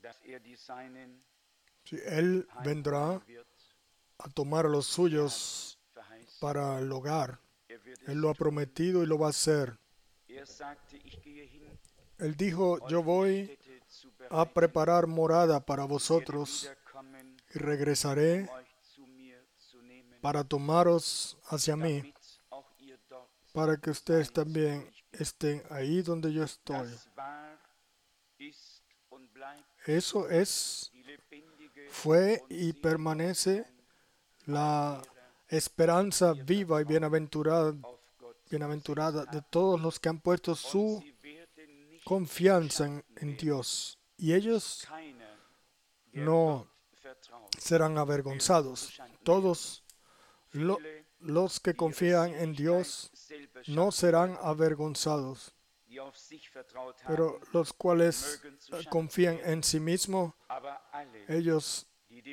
Si Él vendrá a tomar a los suyos para el hogar, Él lo ha prometido y lo va a hacer. Él dijo, yo voy a preparar morada para vosotros y regresaré para tomaros hacia mí, para que ustedes también estén ahí donde yo estoy. Eso fue y permanece la esperanza viva y bienaventurada de todos los que han puesto su confianza en Dios. Y ellos no serán avergonzados. Todos los que confían en Dios no serán avergonzados. Pero los cuales confían en sí mismos, ellos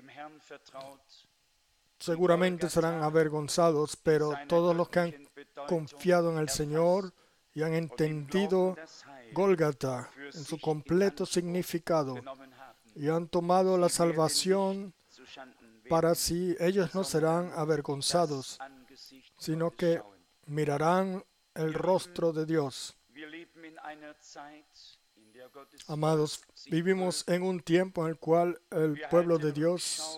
seguramente serán avergonzados, pero todos los que han confiado en el Señor y han entendido Gólgata en su completo significado y han tomado la salvación para sí, ellos no serán avergonzados, sino que mirarán el rostro de Dios. Amados, vivimos en un tiempo en el cual el pueblo de Dios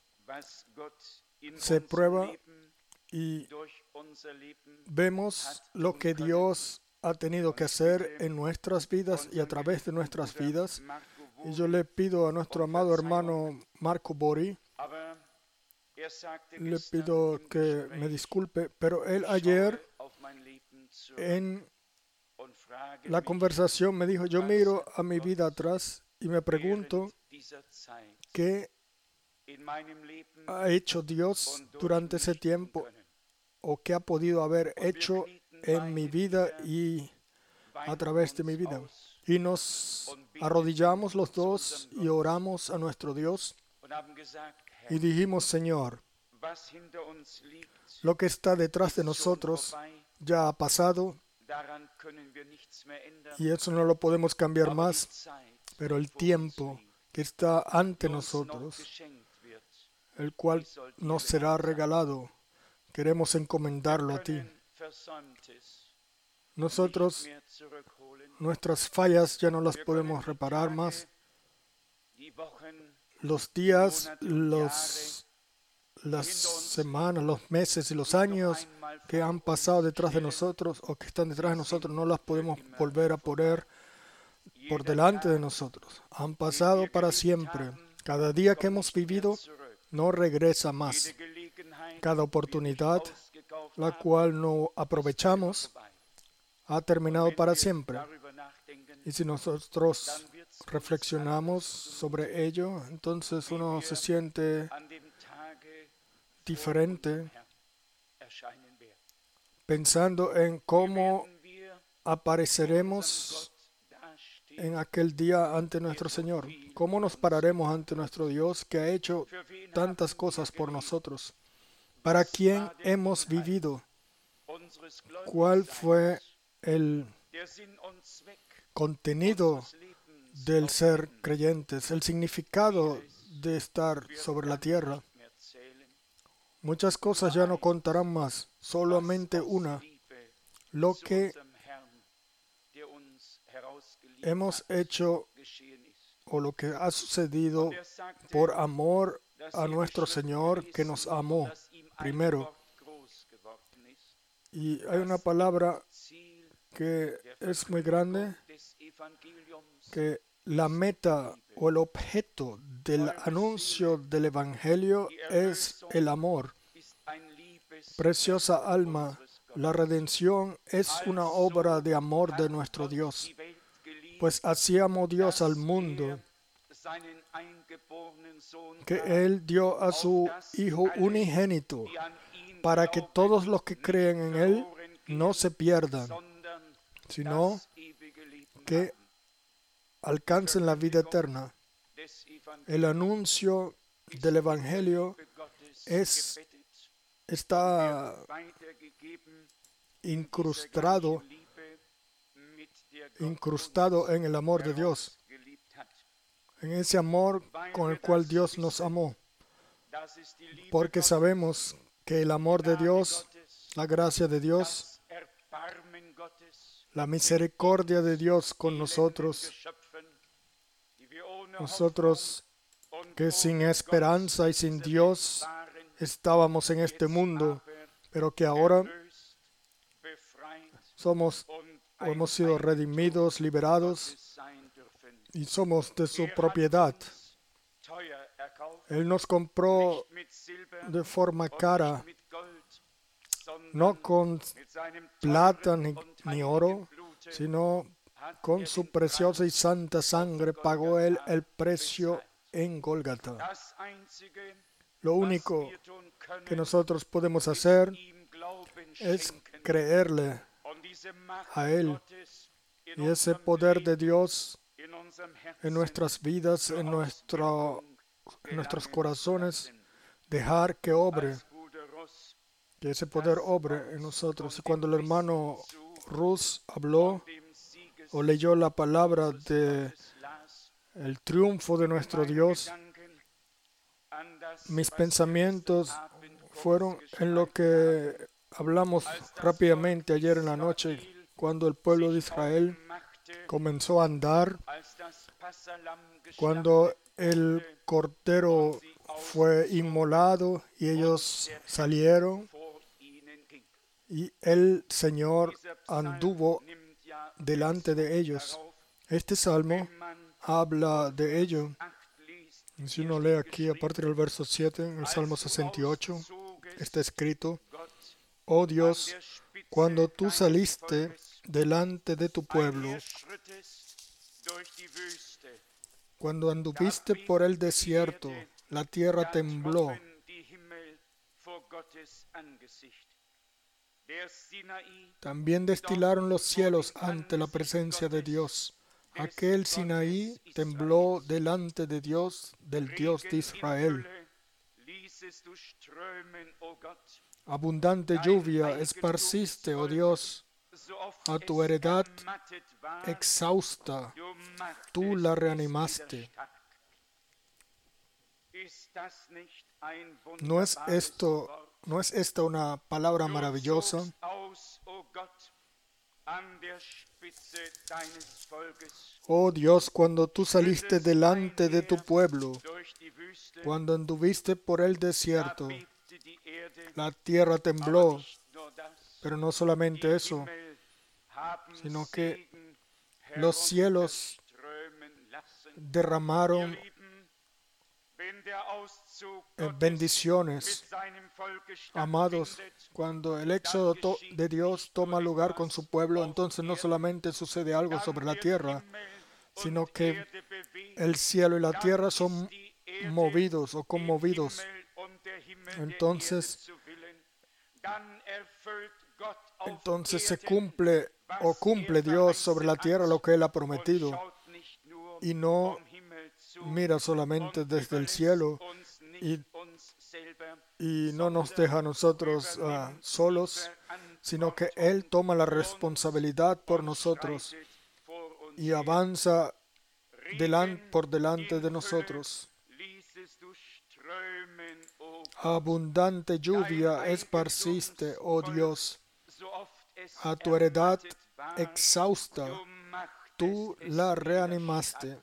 se prueba y vemos lo que Dios ha tenido que hacer en nuestras vidas y a través de nuestras vidas. Y yo le pido a nuestro amado hermano Marco Bori, le pido que me disculpe, pero él ayer en la conversación me dijo, yo miro a mi vida atrás y me pregunto qué ha hecho Dios durante ese tiempo o qué ha podido haber hecho en mi vida y a través de mi vida. Y nos arrodillamos los dos y oramos a nuestro Dios y dijimos, Señor, lo que está detrás de nosotros ya ha pasado y eso no lo podemos cambiar más, pero el tiempo que está ante nosotros, el cual nos será regalado, queremos encomendarlo a ti. Nosotros, nuestras fallas ya no las podemos reparar más. Los días, las semanas, los meses y los años que han pasado detrás de nosotros o que están detrás de nosotros no las podemos volver a poner por delante de nosotros. Han pasado para siempre. Cada día que hemos vivido no regresa más. Cada oportunidad, la cual no aprovechamos, ha terminado para siempre. Y si nosotros reflexionamos sobre ello, entonces uno se siente diferente pensando en cómo apareceremos en aquel día ante nuestro Señor. ¿Cómo nos pararemos ante nuestro Dios que ha hecho tantas cosas por nosotros? ¿Para quién hemos vivido? ¿Cuál fue el contenido del ser creyentes, el significado de estar sobre la tierra? Muchas cosas ya no contarán más, solamente una, lo que hemos hecho o lo que ha sucedido por amor a nuestro Señor que nos amó primero. Y hay una palabra que es muy grande, que la meta o el objeto del anuncio del Evangelio es el amor. Preciosa alma, la redención es una obra de amor de nuestro Dios. Pues así amó Dios al mundo, que Él dio a su Hijo unigénito, para que todos los que creen en Él no se pierdan, sino que alcancen la vida eterna. El anuncio del Evangelio está incrustado en el amor de Dios. en ese amor con el cual Dios nos amó, porque sabemos que el amor de Dios, la gracia de Dios, la misericordia de Dios con nosotros que sin esperanza y sin Dios estábamos en este mundo, pero que ahora hemos sido redimidos, liberados y somos de su propiedad. Él nos compró de forma cara, no con plata ni oro, sino con su preciosa y santa sangre pagó Él el precio en Gólgata. Lo único que nosotros podemos hacer es creerle a Él, y ese poder de Dios en nuestras vidas, en nuestros corazones, dejar que obre, que ese poder obre en nosotros. Y cuando el hermano Rus habló o leyó la palabra de el triunfo de nuestro Dios, mis pensamientos fueron en lo que hablamos rápidamente ayer en la noche, cuando el pueblo de Israel comenzó a andar, cuando el cordero fue inmolado y ellos salieron y el Señor anduvo delante de ellos. Este salmo habla de ello. Si uno lee aquí a partir del verso 7, en el Salmo 68, está escrito: Oh Dios, cuando tú saliste delante de tu pueblo, cuando anduviste por el desierto, la tierra tembló. También destilaron los cielos ante la presencia de Dios. Aquel Sinaí tembló delante de Dios, del Dios de Israel. Abundante lluvia esparciste, oh Dios, a tu heredad exhausta, tú la reanimaste. ¿No es esta una palabra maravillosa? Oh Dios, cuando tú saliste delante de tu pueblo, cuando anduviste por el desierto, la tierra tembló. Pero no solamente eso, sino que los cielos derramaron bendiciones. Amados, cuando el éxodo de Dios toma lugar con su pueblo, entonces no solamente sucede algo sobre la tierra, sino que el cielo y la tierra son movidos o conmovidos. Entonces se cumple Dios sobre la tierra lo que Él ha prometido, y no mira solamente desde el cielo y no nos deja a nosotros solos, sino que Él toma la responsabilidad por nosotros y avanza por delante de nosotros. Abundante lluvia esparciste, oh Dios, a tu heredad exhausta, tú la reanimaste.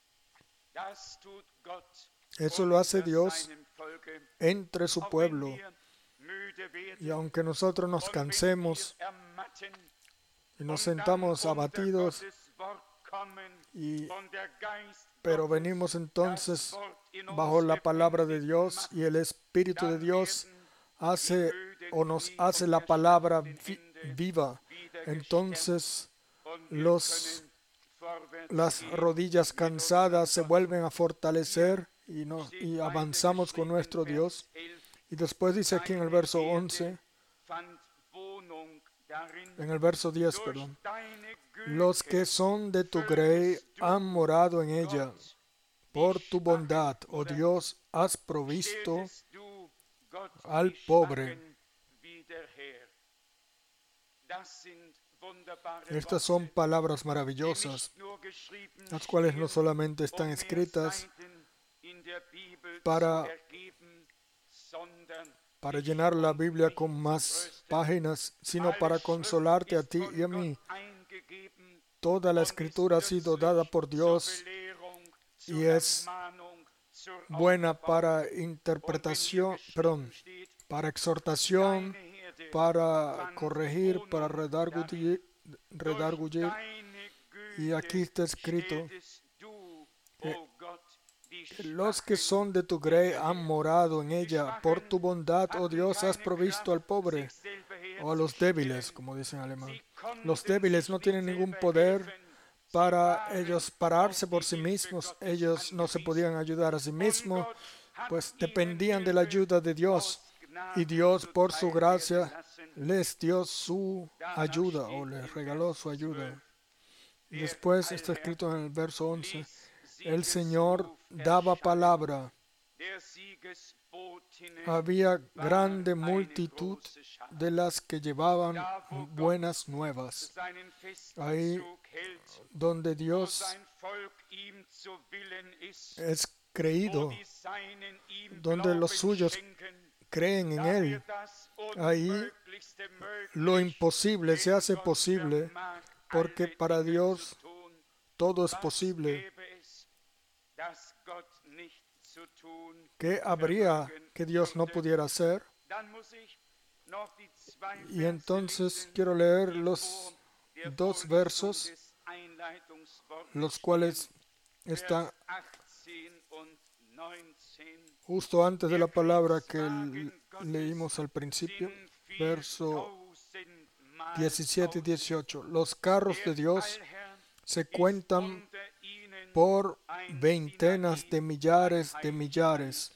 Eso lo hace Dios entre su pueblo. Y aunque nosotros nos cansemos y nos sentamos abatidos, pero venimos entonces bajo la palabra de Dios, y el Espíritu de Dios nos hace la palabra viva. Entonces las rodillas cansadas se vuelven a fortalecer y avanzamos con nuestro Dios. Y después dice aquí en el verso 11, en el verso 10, perdón: los que son de tu grey han morado en ella. Por tu bondad, oh Dios, has provisto al pobre. Estas son palabras maravillosas, las cuales no solamente están escritas para llenar la Biblia con más páginas, sino para consolarte a ti y a mí. Toda la Escritura ha sido dada por Dios y es buena para interpretación, para exhortación, para corregir, para redarguir. Y aquí está escrito que los que son de tu grey han morado en ella. Por tu bondad, oh Dios, has provisto al pobre, o a los débiles, como dicen en alemán. Los débiles no tienen ningún poder para ellos pararse por sí mismos. Ellos no se podían ayudar a sí mismos, pues dependían de la ayuda de Dios. Y Dios, por su gracia, les dio su ayuda, o les regaló su ayuda. Y después está escrito en el verso 11, el Señor daba palabra. Había grande multitud de las que llevaban buenas nuevas. Ahí donde Dios es creído, donde los suyos creen en Él, ahí lo imposible se hace posible, porque para Dios todo es posible. ¿Qué habría que Dios no pudiera hacer? Y entonces quiero leer los dos versos, los cuales están justo antes de la palabra que leímos al principio, verso 17 y 18. Los carros de Dios se cuentan por veintenas de millares de millares.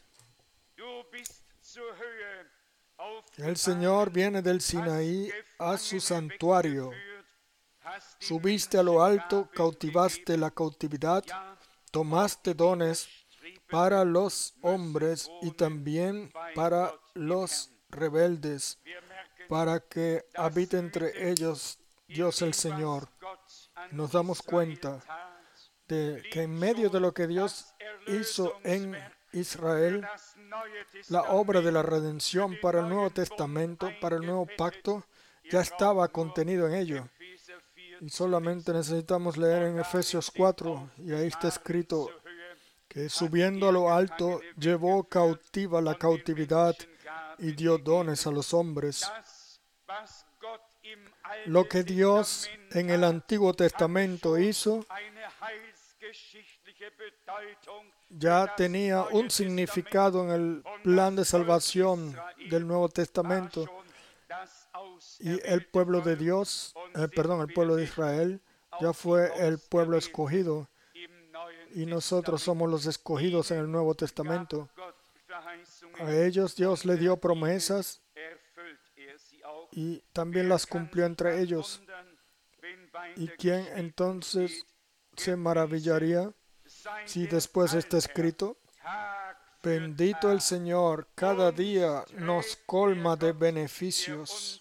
El Señor viene del Sinaí a su santuario. Subiste a lo alto, cautivaste la cautividad, tomaste dones para los hombres y también para los rebeldes, para que habite entre ellos Dios el Señor. Nos damos cuenta de que en medio de lo que Dios hizo en Israel, la obra de la redención para el Nuevo Testamento, para el Nuevo Pacto, ya estaba contenido en ello. Y solamente necesitamos leer en Efesios 4, y ahí está escrito que subiendo a lo alto, llevó cautiva la cautividad y dio dones a los hombres. Lo que Dios en el Antiguo Testamento hizo ya tenía un significado en el plan de salvación del Nuevo Testamento, y el pueblo de Dios, el pueblo de Israel ya fue el pueblo escogido, y nosotros somos los escogidos en el Nuevo Testamento. A ellos Dios le dio promesas y también las cumplió entre ellos. ¿Y quién entonces se maravillaría si después está escrito: bendito el Señor, cada día nos colma de beneficios,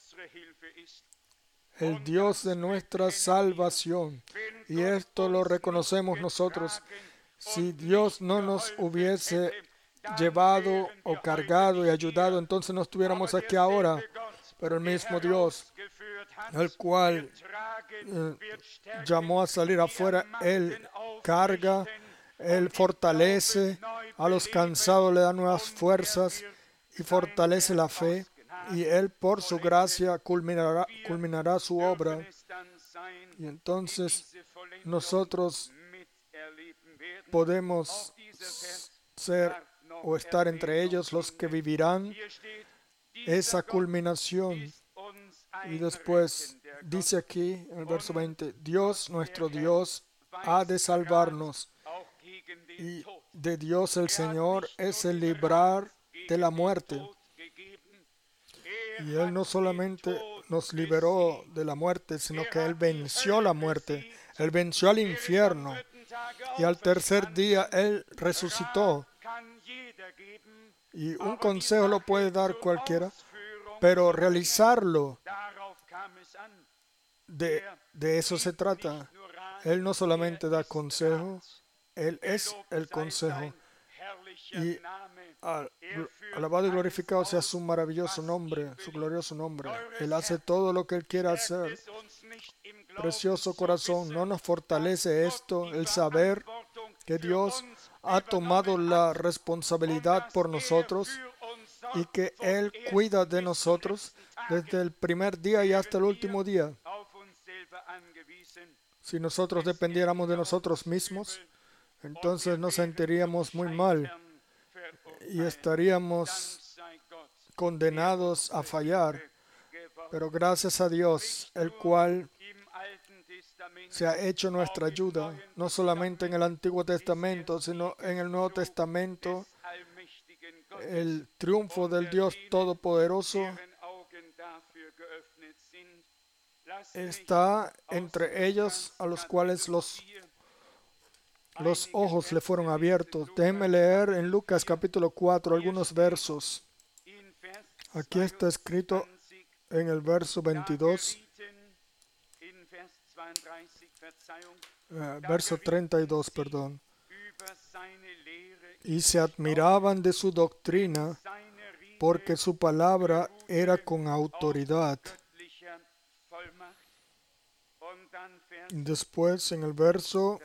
el Dios de nuestra salvación? Y esto lo reconocemos nosotros. Si Dios no nos hubiese llevado o cargado y ayudado, entonces no estuviéramos aquí ahora. Pero el mismo Dios, el cual llamó a salir afuera, Él carga, Él fortalece, a los cansados le da nuevas fuerzas y fortalece la fe, y Él por su gracia culminará su obra. Y entonces nosotros podemos ser o estar entre ellos los que vivirán esa culminación. Y después dice aquí en el verso 20, Dios, nuestro Dios, ha de salvarnos, y de Dios el Señor es el librar de la muerte. Y Él no solamente nos liberó de la muerte, sino que Él venció la muerte. Él venció al infierno. Y al tercer día Él resucitó. Y un consejo lo puede dar cualquiera, pero realizarlo de eso se trata. Él no solamente da consejo, Él es el consejo. Y alabado y glorificado sea su maravilloso nombre, su glorioso nombre. Él hace todo lo que Él quiere hacer. Precioso corazón, ¿no nos fortalece esto, el saber que Dios ha tomado la responsabilidad por nosotros y que Él cuida de nosotros desde el primer día y hasta el último día? Si nosotros dependiéramos de nosotros mismos, entonces nos sentiríamos muy mal y estaríamos condenados a fallar. Pero gracias a Dios, el cual se ha hecho nuestra ayuda, no solamente en el Antiguo Testamento, sino en el Nuevo Testamento, el triunfo del Dios Todopoderoso está entre ellos, a los cuales los ojos le fueron abiertos. Déjenme leer en Lucas capítulo 4 algunos versos. Aquí está escrito en el verso 22, verso 32, perdón. Y se admiraban de su doctrina, porque su palabra era con autoridad. Después, en el verso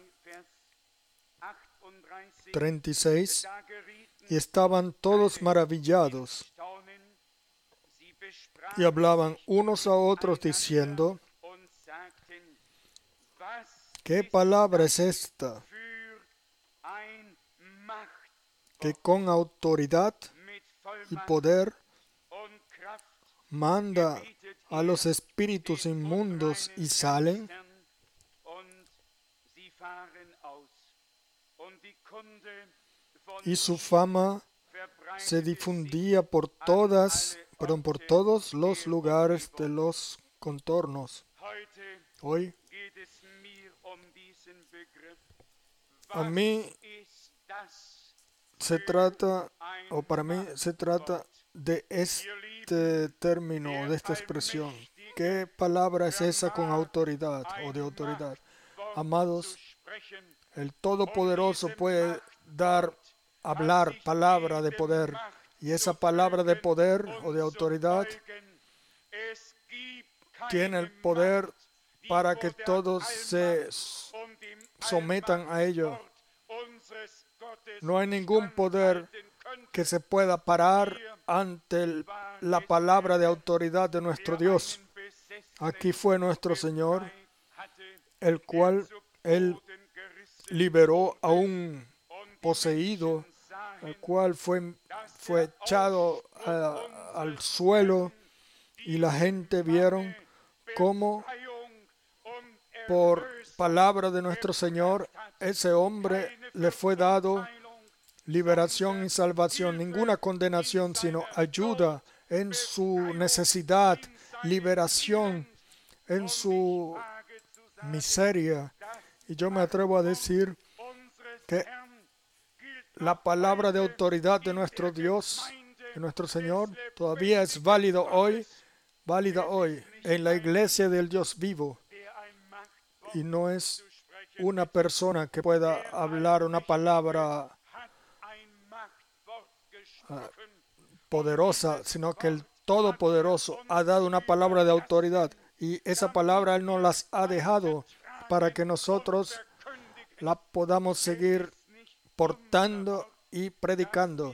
36, y estaban todos maravillados, y hablaban unos a otros diciendo: ¿qué palabra es esta, que con autoridad y poder manda a los espíritus inmundos y salen? Y su fama se difundía por todos los lugares de los contornos. Hoy, a mí se trata, o para mí se trata de este término, de esta expresión. ¿Qué palabra es esa con autoridad o de autoridad? Amados, el Todopoderoso puede hablar palabra de poder, y esa palabra de poder o de autoridad tiene el poder para que todos se sometan a ello. No hay ningún poder que se pueda parar ante la palabra de autoridad de nuestro Dios. Aquí fue nuestro Señor, el cual Él liberó a un poseído, el cual fue echado al suelo, y la gente vieron cómo por palabra de nuestro Señor ese hombre le fue dado liberación y salvación, ninguna condenación, sino ayuda en su necesidad, liberación en su miseria. Y yo me atrevo a decir que la palabra de autoridad de nuestro Dios, de nuestro Señor, todavía es válida hoy en la iglesia del Dios vivo. Y no es una persona que pueda hablar una palabra poderosa, sino que el Todopoderoso ha dado una palabra de autoridad, y esa palabra Él nos las ha dejado para que nosotros la podamos seguir portando y predicando.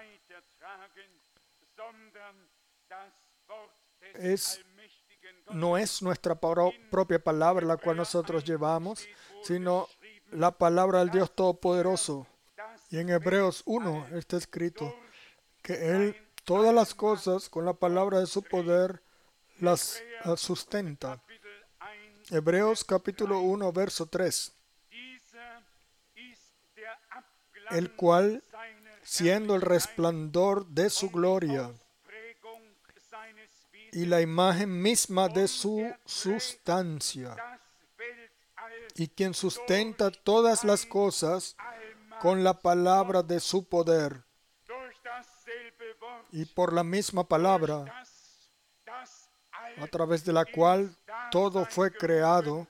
No es nuestra propia palabra la cual nosotros llevamos, sino la palabra del Dios Todopoderoso. Y en Hebreos 1 está escrito que Él todas las cosas con la palabra de su poder las sustenta. Hebreos capítulo 1, verso 3. El cual, siendo el resplandor de su gloria y la imagen misma de su sustancia, y quien sustenta todas las cosas con la palabra de su poder, y por la misma palabra, a través de la cual todo fue creado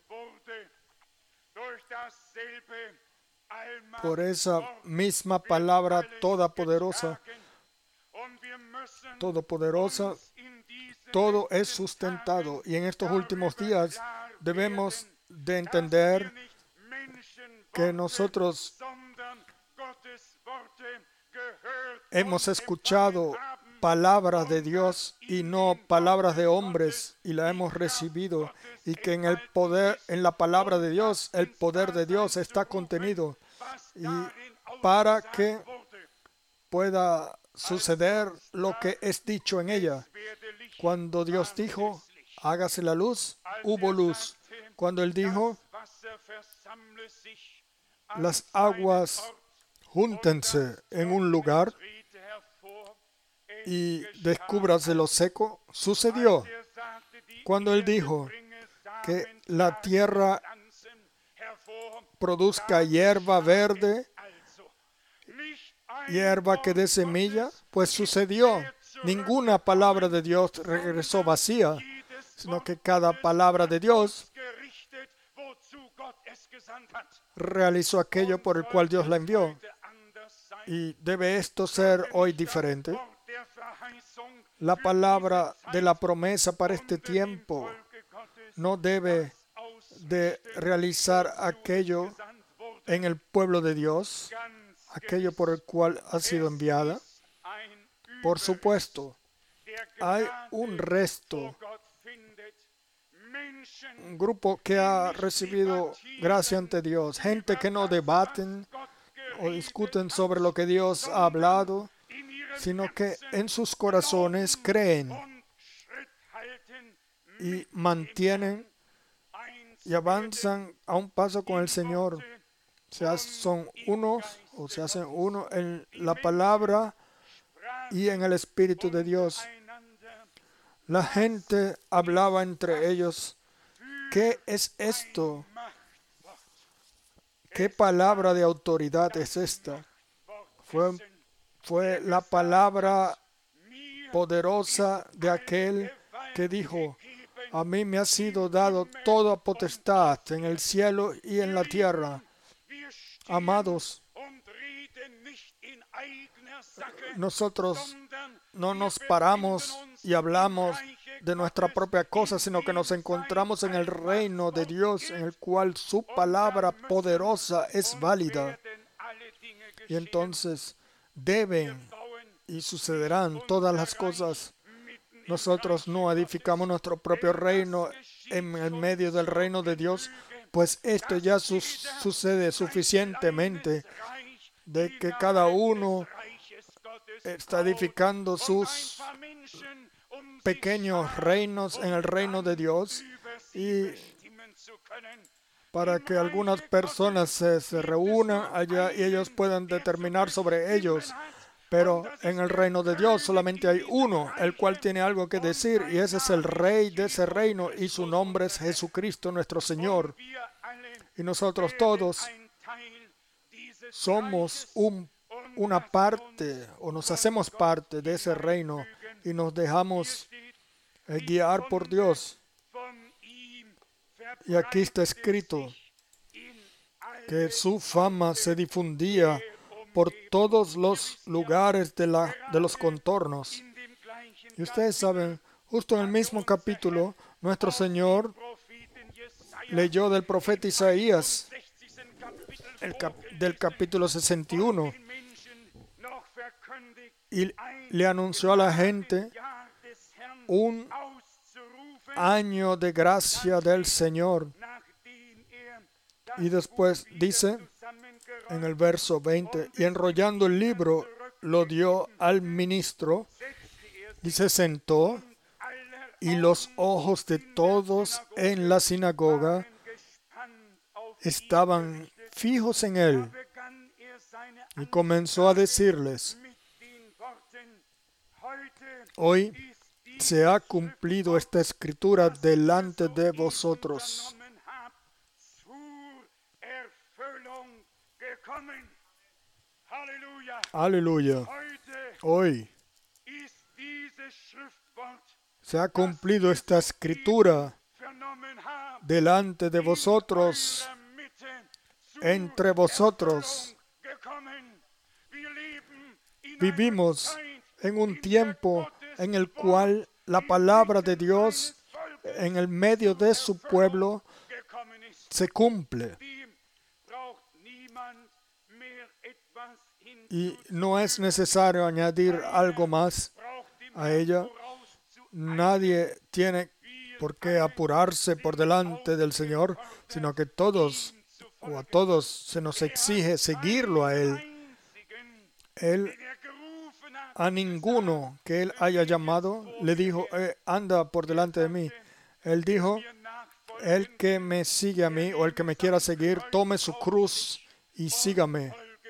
por esa misma palabra todopoderosa, todo es sustentado. Y en estos últimos días debemos de entender que nosotros hemos escuchado palabras de Dios y no palabras de hombres, y la hemos recibido, y que en el poder, en la palabra de Dios, el poder de Dios está contenido, y para que pueda suceder lo que es dicho en ella. Cuando Dios dijo, hágase la luz, hubo luz. Cuando Él dijo, las aguas júntense en un lugar y descúbrase lo seco, sucedió. Cuando Él dijo que la tierra produzca hierba verde, hierba que dé semilla, pues sucedió. Ninguna palabra de Dios regresó vacía, sino que cada palabra de Dios realizó aquello por el cual Dios la envió. Y debe esto ser hoy diferente. La palabra de la promesa para este tiempo no debe de realizar aquello en el pueblo de Dios, aquello por el cual ha sido enviada. Por supuesto, hay un resto, un grupo que ha recibido gracia ante Dios, gente que no debaten o discuten sobre lo que Dios ha hablado, sino que en sus corazones creen y mantienen y avanzan a un paso con el Señor. Son unos o se hacen uno en la palabra y en el Espíritu de Dios. La gente hablaba entre ellos, ¿qué es esto? ¿Qué palabra de autoridad es esta? Fue la palabra poderosa de aquel que dijo, a mí me ha sido dado toda potestad en el cielo y en la tierra. Amados, nosotros no nos paramos y hablamos de nuestra propia cosa, sino que nos encontramos en el reino de Dios, en el cual su palabra poderosa es válida. Y entonces deben y sucederán todas las cosas. Nosotros no edificamos nuestro propio reino en el medio del reino de Dios, pues esto ya sucede suficientemente, de que cada uno está edificando sus pequeños reinos en el reino de Dios, y para que algunas personas se reúnan allá y ellos puedan determinar sobre ellos. Pero en el reino de Dios solamente hay uno, el cual tiene algo que decir, y ese es el rey de ese reino, y su nombre es Jesucristo nuestro Señor. Y nosotros todos somos una parte, o nos hacemos parte de ese reino, y nos dejamos guiar por Dios. Y aquí está escrito que su fama se difundía por todos los lugares de los contornos. Y ustedes saben, justo en el mismo capítulo, nuestro Señor leyó del profeta Isaías, del capítulo 61, y le anunció a la gente un año de gracia del Señor. Y después dice en el verso 20, y enrollando el libro lo dio al ministro y se sentó, y los ojos de todos en la sinagoga estaban fijos en él. Y comenzó a decirles, hoy se ha cumplido esta escritura delante de vosotros. Aleluya. Hoy se ha cumplido esta escritura delante de vosotros, entre vosotros. Vivimos en un tiempo en el cual la palabra de Dios en el medio de su pueblo se cumple. Y no es necesario añadir algo más a ella. Nadie tiene por qué apurarse por delante del Señor, sino que todos o a todos se nos exige seguirlo a Él. Él a ninguno que Él haya llamado le dijo, anda por delante de mí. Él dijo, el que me sigue a mí o el que me quiera seguir, tome su cruz y sígame.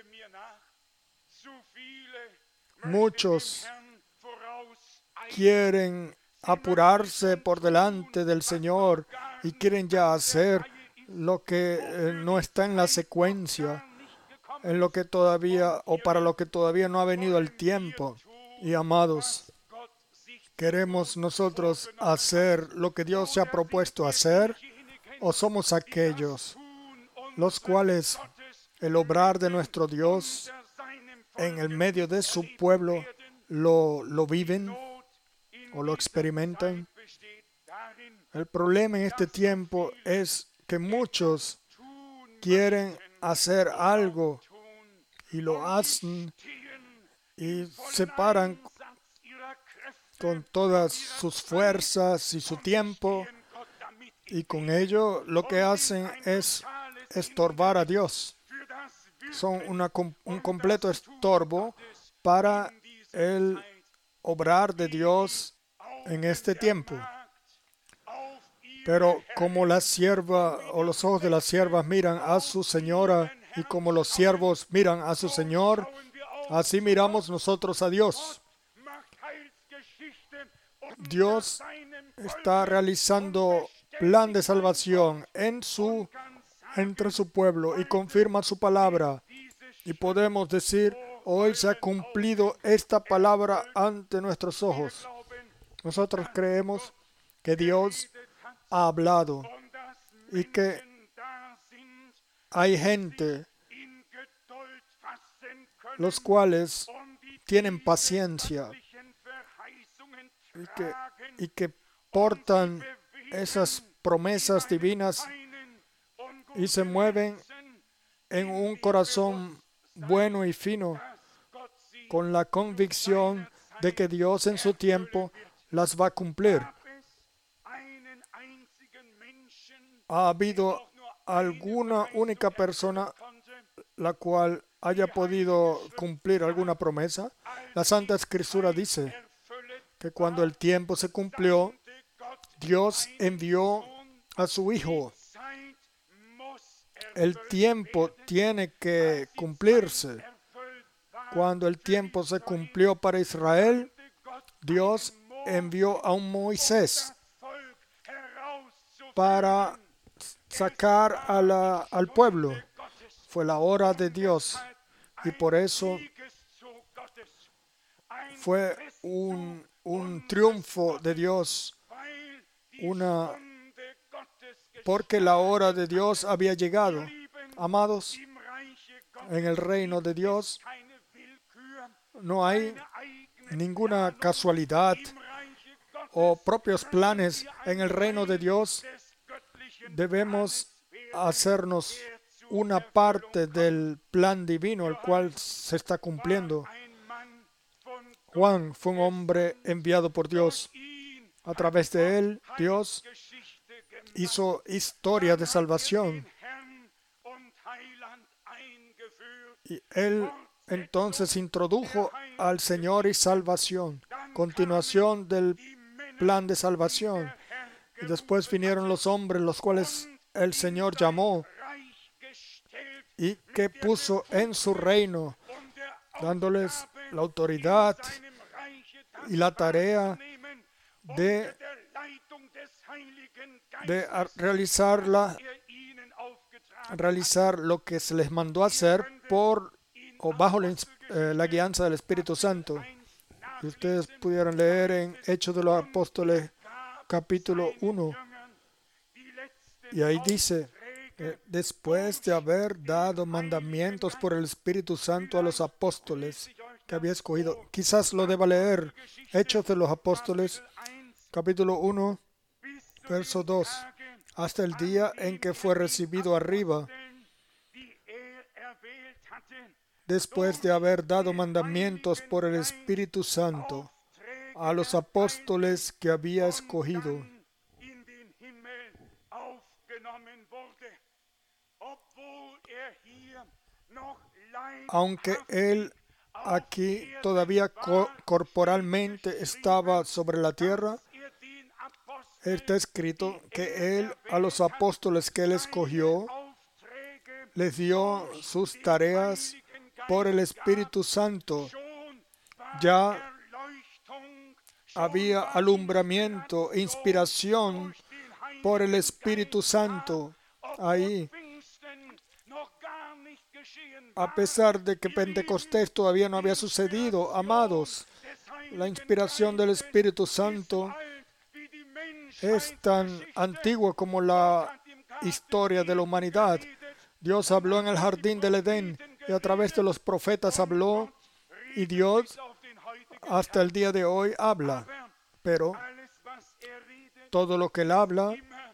Muchos quieren apurarse por delante del Señor y quieren ya hacer lo que no está en la secuencia, en lo que todavía o para lo que todavía no ha venido el tiempo. Y amados, ¿queremos nosotros hacer lo que Dios se ha propuesto hacer? ¿O somos aquellos los cuales el obrar de nuestro Dios en el medio de su pueblo lo viven o lo experimentan? El problema en este tiempo es que muchos quieren hacer algo y lo hacen y se paran con todas sus fuerzas y su tiempo, y con ello lo que hacen es estorbar a Dios. Son un completo estorbo para el obrar de Dios en este tiempo. Pero como la sierva o los ojos de las siervas miran a su señora y como los siervos miran a su señor, así miramos nosotros a Dios. Dios está realizando plan de salvación entre su pueblo y confirma su palabra. Y podemos decir, hoy se ha cumplido esta palabra ante nuestros ojos. Nosotros creemos que Dios ha hablado y que hay gente los cuales tienen paciencia y que portan esas promesas divinas y se mueven en un corazón bueno y fino con la convicción de que Dios en su tiempo las va a cumplir. ¿Ha habido alguna única persona la cual haya podido cumplir alguna promesa? La Santa Escritura dice que cuando el tiempo se cumplió, Dios envió a su Hijo. El tiempo tiene que cumplirse. Cuando el tiempo se cumplió para Israel, Dios envió a un Moisés para sacar al pueblo. Fue la hora de Dios y por eso fue un triunfo de Dios, porque la hora de Dios había llegado. Amados, en el reino de Dios no hay ninguna casualidad o propios planes. En el reino de Dios debemos hacernos una parte del plan divino, el cual se está cumpliendo. Juan fue un hombre enviado por Dios. A través de él, Dios hizo historia de salvación. Y él entonces introdujo al Señor y salvación, continuación del plan de salvación. Y después vinieron los hombres, los cuales el Señor llamó y que puso en su reino, dándoles la autoridad y la tarea de realizar lo que se les mandó hacer bajo la guianza del Espíritu Santo. Si ustedes pudieran leer en Hechos de los Apóstoles capítulo 1, Y ahí dice, después de haber dado mandamientos por el Espíritu Santo a los apóstoles que había escogido. Quizás lo deba leer. Hechos de los Apóstoles, capítulo 1, verso 2. Hasta el día en que fue recibido arriba, después de haber dado mandamientos por el Espíritu Santo a los apóstoles que había escogido. Aunque él aquí todavía corporalmente estaba sobre la tierra, está escrito que él a los apóstoles que él escogió les dio sus tareas por el Espíritu Santo. Ya había alumbramiento, inspiración por el Espíritu Santo ahí. A pesar de que Pentecostés todavía no había sucedido, amados, la inspiración del Espíritu Santo es tan antigua como la historia de la humanidad. Dios habló en el jardín del Edén y a través de los profetas habló, y Dios hasta el día de hoy habla. Pero todo lo que Él habla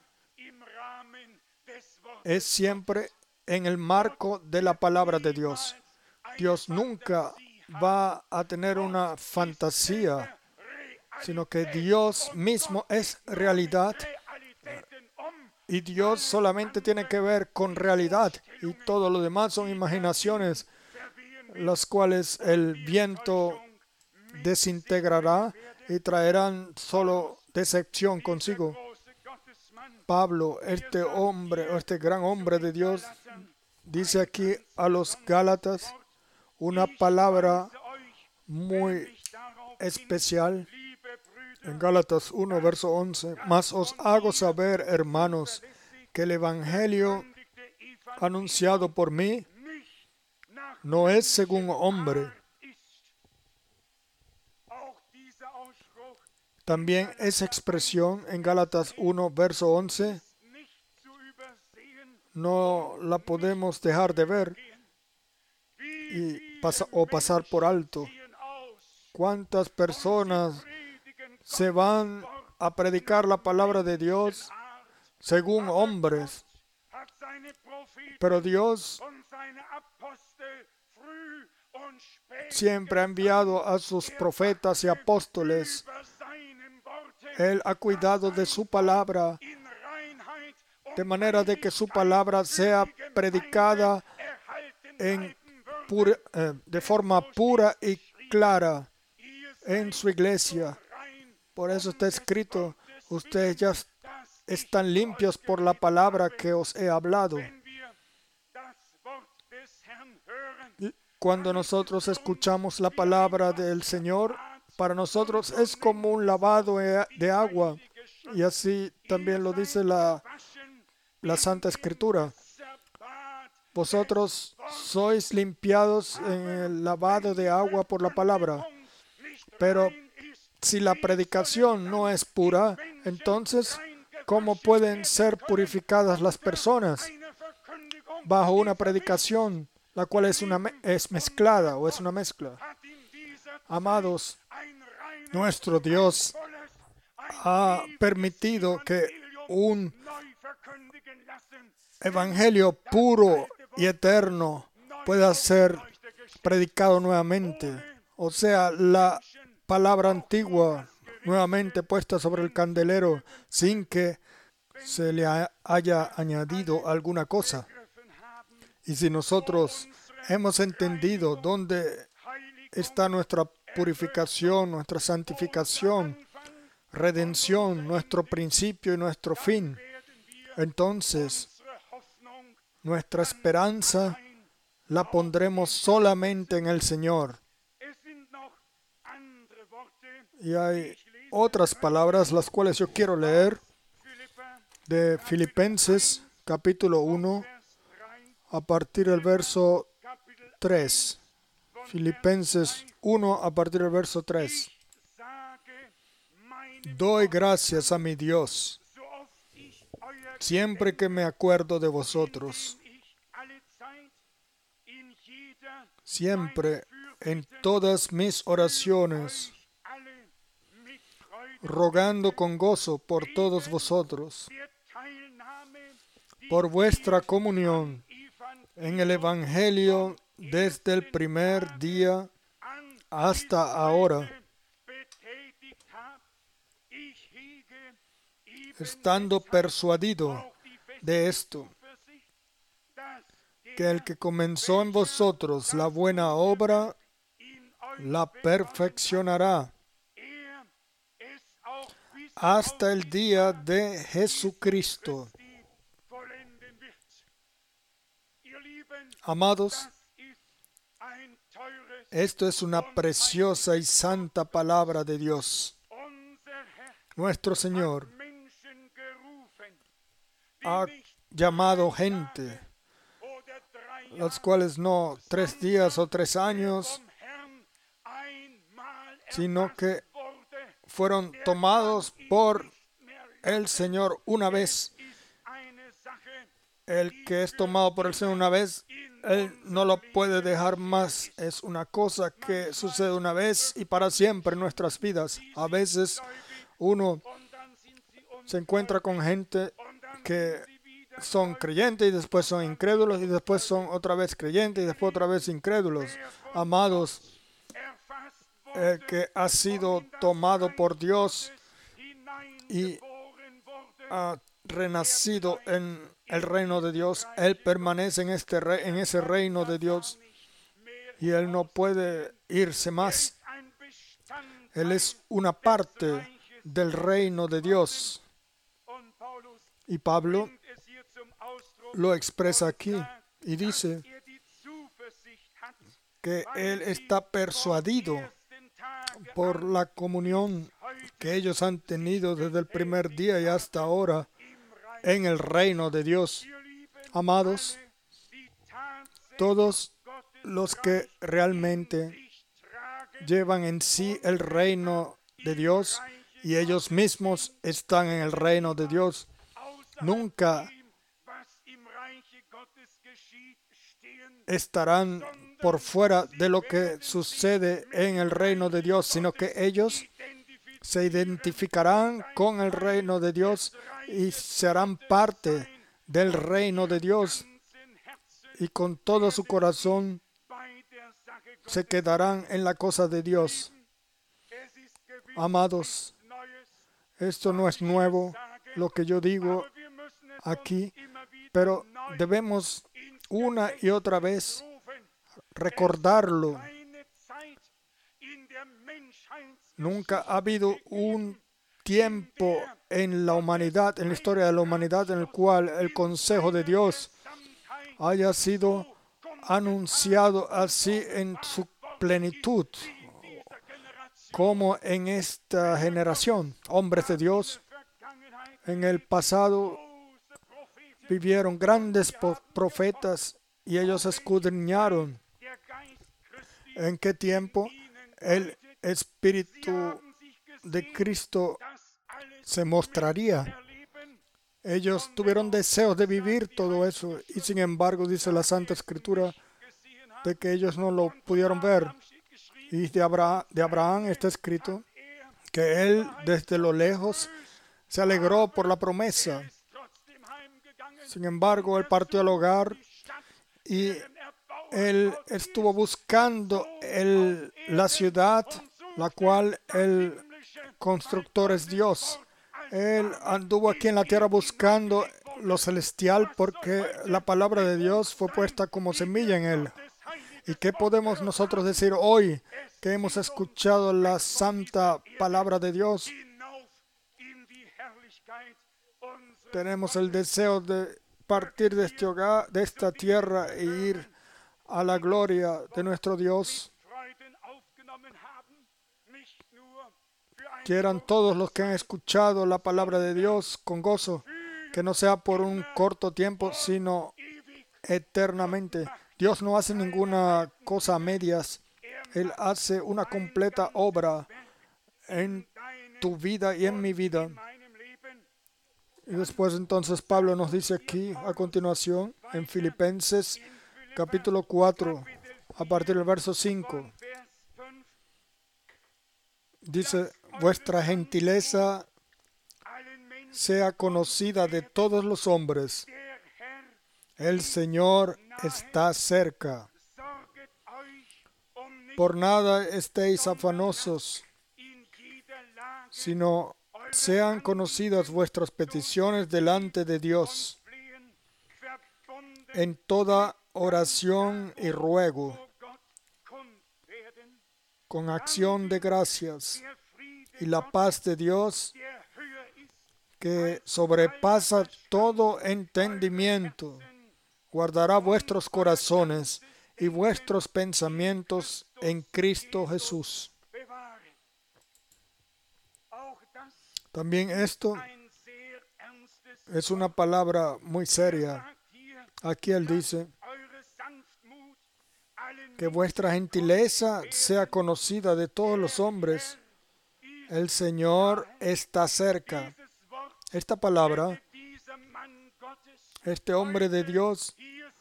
es siempre en el marco de la palabra de Dios. Dios nunca va a tener una fantasía, sino que Dios mismo es realidad. Y Dios solamente tiene que ver con realidad, y todo lo demás son imaginaciones, las cuales el viento desintegrará y traerán solo decepción consigo. Pablo, este hombre, este gran hombre de Dios, dice aquí a los Gálatas una palabra muy especial. En Gálatas 1, verso 11, mas os hago saber, hermanos, que el Evangelio anunciado por mí no es según hombre. También esa expresión en Gálatas 1, verso 11, no la podemos dejar de ver o pasar por alto. ¿Cuántas personas se van a predicar la palabra de Dios según hombres? Pero Dios siempre ha enviado a sus profetas y apóstoles. Él ha cuidado de su palabra, de manera de que su palabra sea predicada de forma pura y clara en su iglesia. Por eso está escrito, ustedes ya están limpios por la palabra que os he hablado. Cuando nosotros escuchamos la palabra del Señor, para nosotros es como un lavado de agua. Y así también lo dice la Santa Escritura. Vosotros sois limpiados en el lavado de agua por la palabra. Pero si la predicación no es pura, entonces, ¿cómo pueden ser purificadas las personas bajo una predicación, la cual es mezclada o es una mezcla? Amados, nuestro Dios ha permitido que un evangelio puro y eterno pueda ser predicado nuevamente. O sea, la palabra antigua nuevamente puesta sobre el candelero sin que se le haya añadido alguna cosa. Y si nosotros hemos entendido dónde está nuestra purificación, nuestra santificación, redención, nuestro principio y nuestro fin, entonces nuestra esperanza la pondremos solamente en el Señor. Y hay otras palabras las cuales yo quiero leer de Filipenses capítulo 1 a partir del verso 3. Filipenses 1 a partir del verso 3. Doy gracias a mi Dios siempre que me acuerdo de vosotros, siempre en todas mis oraciones, rogando con gozo por todos vosotros, por vuestra comunión en el Evangelio desde el primer día hasta ahora, estando persuadido de esto, que el que comenzó en vosotros la buena obra, la perfeccionará hasta el día de Jesucristo. Amados, esto es una preciosa y santa palabra de Dios. Nuestro Señor ha llamado gente, los cuales no 3 días o 3 años, sino que fueron tomados por el Señor una vez. El que es tomado por el Señor una vez, Él no lo puede dejar más. Es una cosa que sucede una vez y para siempre en nuestras vidas. A veces uno se encuentra con gente que son creyentes y después son incrédulos y después son otra vez creyentes y después otra vez incrédulos. Amados, el que ha sido tomado por Dios y ha renacido en el reino de Dios, Él permanece en ese reino de Dios y Él no puede irse más. Él es una parte del reino de Dios. Y Pablo lo expresa aquí y dice que Él está persuadido por la comunión que ellos han tenido desde el primer día y hasta ahora en el reino de Dios. Amados, todos los que realmente llevan en sí el reino de Dios y ellos mismos están en el reino de Dios, nunca estarán por fuera de lo que sucede en el reino de Dios, sino que ellos se identificarán con el reino de Dios y serán parte del reino de Dios y con todo su corazón se quedarán en la cosa de Dios. Amados, esto no es nuevo lo que yo digo aquí, pero debemos una y otra vez recordarlo. Nunca ha habido un tiempo en la humanidad, en la historia de la humanidad, en el cual el consejo de Dios haya sido anunciado así en su plenitud, como en esta generación. Hombres de Dios en el pasado vivieron grandes profetas y ellos escudriñaron en qué tiempo el Espíritu de Cristo se mostraría. Ellos tuvieron deseos de vivir todo eso y sin embargo dice la Santa Escritura de que ellos no lo pudieron ver. Y de Abraham está escrito que él desde lo lejos se alegró por la promesa. Sin embargo, él partió al hogar y él estuvo buscando la ciudad, la cual el constructor es Dios. Él anduvo aquí en la tierra buscando lo celestial porque la palabra de Dios fue puesta como semilla en él. ¿Y qué podemos nosotros decir hoy que hemos escuchado la santa palabra de Dios? Tenemos el deseo de partir de este hogar, de esta tierra e ir a la gloria de nuestro Dios. Quieran todos los que han escuchado la palabra de Dios con gozo, que no sea por un corto tiempo, sino eternamente. Dios no hace ninguna cosa a medias. Él hace una completa obra en tu vida y en mi vida. Y después entonces Pablo nos dice aquí a continuación en Filipenses capítulo 4, a partir del verso 5, dice: vuestra gentileza sea conocida de todos los hombres. El Señor está cerca. Por nada estéis afanosos, sino sean conocidas vuestras peticiones delante de Dios en toda oración y ruego, con acción de gracias, y la paz de Dios, que sobrepasa todo entendimiento, guardará vuestros corazones y vuestros pensamientos en Cristo Jesús. También esto es una palabra muy seria. Aquí él dice que vuestra gentileza sea conocida de todos los hombres. El Señor está cerca. Esta palabra, este hombre de Dios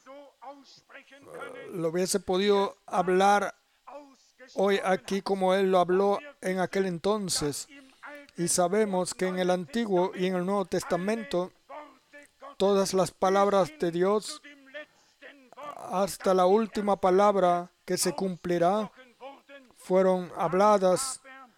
lo hubiese podido hablar hoy aquí como él lo habló en aquel entonces. Y sabemos que en el Antiguo y en el Nuevo Testamento todas las palabras de Dios, hasta la última palabra que se cumplirá, fueron habladas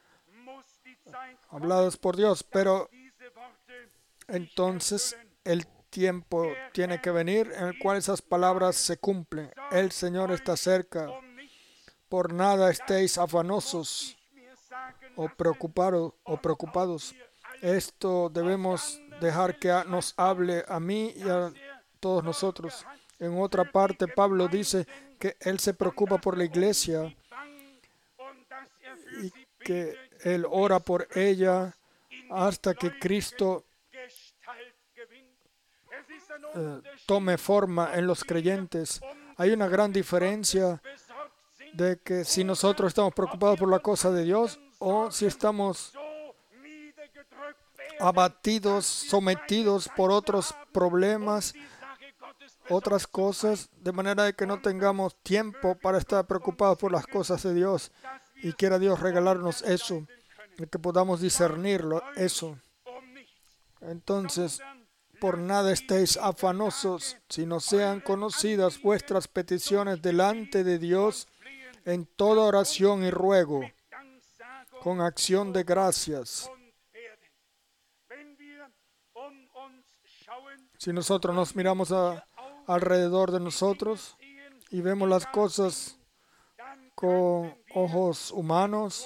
por Dios. Pero entonces el tiempo tiene que venir en el cual esas palabras se cumplen. El Señor está cerca. Por nada estéis afanosos o preocupados. Esto debemos dejar que nos hable a mí y a todos nosotros. En otra parte, Pablo dice que él se preocupa por la iglesia y que él ora por ella hasta que Cristo tome forma en los creyentes. Hay una gran diferencia de que si nosotros estamos preocupados por la cosa de Dios o si estamos abatidos, sometidos por otros problemas, otras cosas, de manera de que no tengamos tiempo para estar preocupados por las cosas de Dios. Y quiera Dios regalarnos eso, y que podamos discernirlo, eso. Entonces, por nada estéis afanosos, sino sean conocidas vuestras peticiones delante de Dios en toda oración y ruego, con acción de gracias. Si nosotros nos miramos alrededor de nosotros y vemos las cosas con ojos humanos,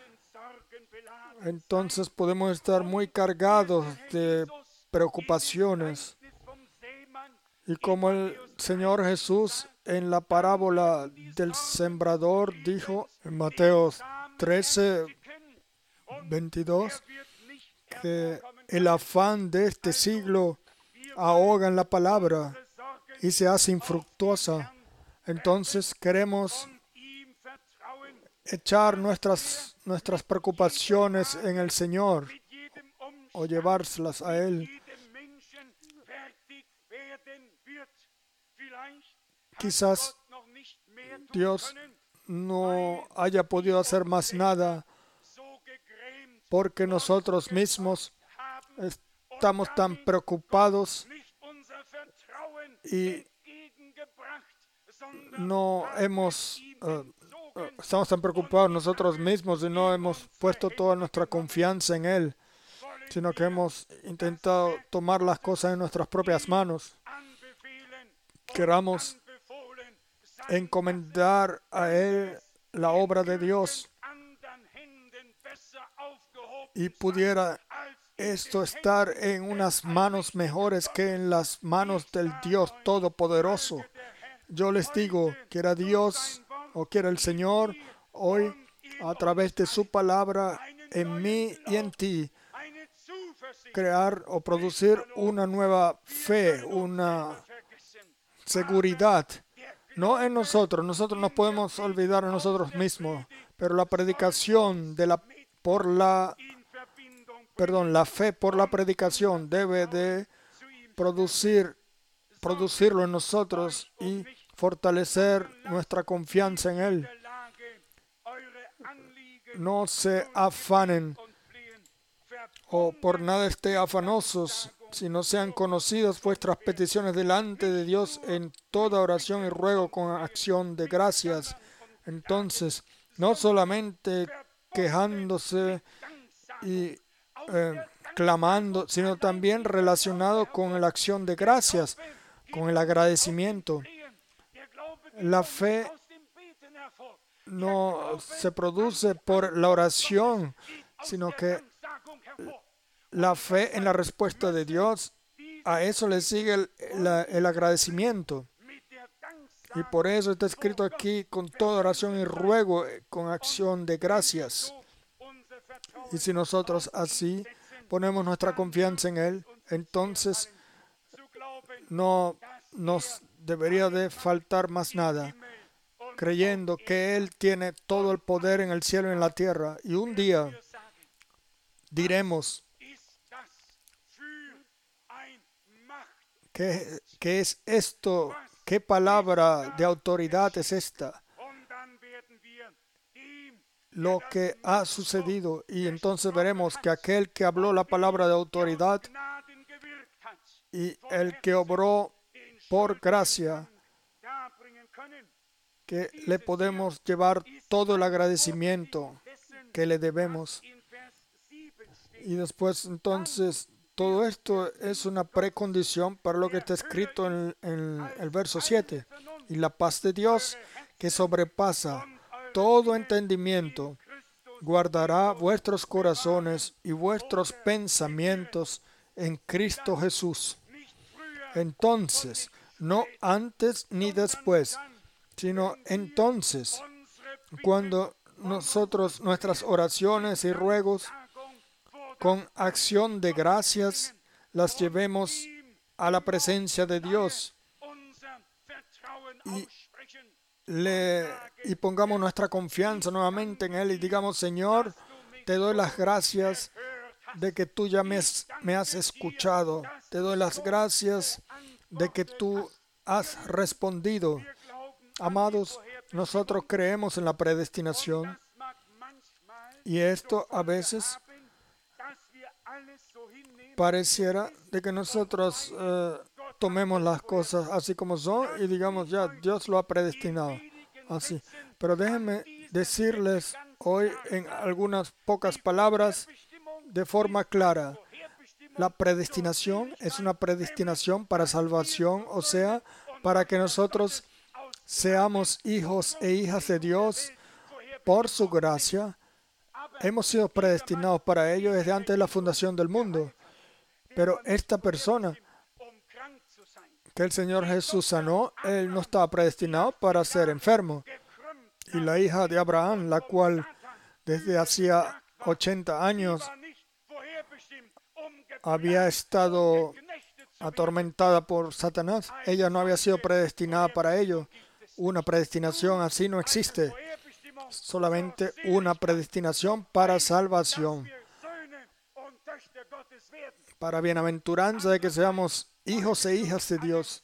entonces podemos estar muy cargados de preocupaciones. Y como el Señor Jesús en la parábola del sembrador dijo en Mateo 13, 22, que el afán de este siglo ahoga en la palabra y se hace infructuosa. Entonces queremos echar nuestras preocupaciones en el Señor o llevárselas a Él. Quizás Dios no haya podido hacer más nada porque nosotros mismos estamos tan preocupados y estamos tan preocupados nosotros mismos y no hemos puesto toda nuestra confianza en Él, sino que hemos intentado tomar las cosas en nuestras propias manos. Queramos encomendar a Él la obra de Dios y pudiera esto estar en unas manos mejores que en las manos del Dios Todopoderoso. Yo les digo, quiera Dios o quiera el Señor hoy a través de su palabra en mí y en ti crear o producir una nueva fe, una seguridad. No en nosotros nos podemos olvidar de nosotros mismos, pero la predicación la fe por la predicación debe de producirlo en nosotros y fortalecer nuestra confianza en Él. No se afanen o por nada esté afanosos, sino sean conocidas vuestras peticiones delante de Dios en toda oración y ruego con acción de gracias. Entonces, no solamente quejándose y clamando, sino también relacionado con la acción de gracias, con el agradecimiento. La fe no se produce por la oración, sino que la fe en la respuesta de Dios, a eso le sigue el agradecimiento. Y por eso está escrito aquí, con toda oración y ruego, con acción de gracias. Y si nosotros así ponemos nuestra confianza en Él, entonces no nos debería de faltar más nada, creyendo que Él tiene todo el poder en el cielo y en la tierra. Y un día diremos, ¿qué es esto? ¿Qué palabra de autoridad es esta? Lo que ha sucedido. Y entonces veremos que aquel que habló la palabra de autoridad y el que obró por gracia, que le podemos llevar todo el agradecimiento que le debemos. Y después entonces todo esto es una precondición para lo que está escrito en el verso 7. Y la paz de Dios, que sobrepasa todo entendimiento, guardará vuestros corazones y vuestros pensamientos en Cristo Jesús. Entonces, no antes ni después, sino entonces, cuando nosotros nuestras oraciones y ruegos con acción de gracias las llevemos a la presencia de Dios y pongamos nuestra confianza nuevamente en Él y digamos, Señor, te doy las gracias de que tú ya me has escuchado. Te doy las gracias de que tú has respondido. Amados, nosotros creemos en la predestinación y esto a veces pareciera de que nosotros tomemos las cosas así como son y digamos, ya, Dios lo ha predestinado. Así. Pero déjenme decirles hoy en algunas pocas palabras de forma clara. La predestinación es una predestinación para salvación, o sea, para que nosotros seamos hijos e hijas de Dios por su gracia. Hemos sido predestinados para ello desde antes de la fundación del mundo. Pero esta persona que el Señor Jesús sanó, él no estaba predestinado para ser enfermo. Y la hija de Abraham, la cual desde hacía 80 años había estado atormentada por Satanás, ella no había sido predestinada para ello. Una predestinación así no existe. Solamente una predestinación para salvación, para bienaventuranza de que seamos hijos e hijas de Dios.